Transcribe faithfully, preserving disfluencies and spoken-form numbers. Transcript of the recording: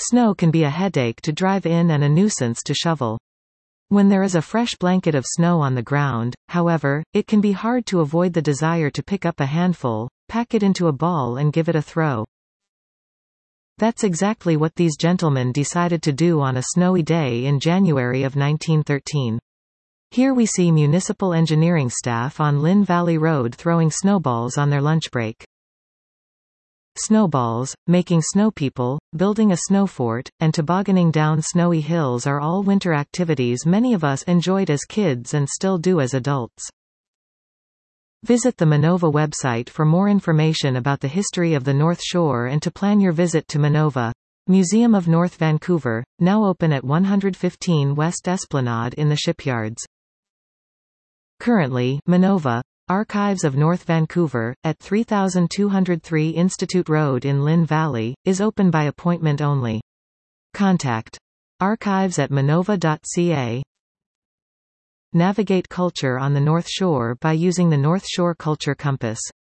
Snow can be a headache to drive in and a nuisance to shovel. When there is a fresh blanket of snow on the ground, however, it can be hard to avoid the desire to pick up a handful, pack it into a ball and give it a throw. That's exactly what these gentlemen decided to do on a snowy day in January of nineteen thirteen. Here we see municipal engineering staff on Lynn Valley Road throwing snowballs on their lunch break. Snowballs, making snow people, building a snow fort, and tobogganing down snowy hills are all winter activities many of us enjoyed as kids and still do as adults. Visit the Minova website for more information about the history of the North Shore and to plan your visit to Minova. Museum of North Vancouver, now open at one fifteen West Esplanade in the Shipyards. Currently, Minova, Archives of North Vancouver, at thirty-two oh three Institute Road in Lynn Valley, is open by appointment only. Contact archives at minova dot c a. Navigate culture on the North Shore by using the North Shore Culture Compass.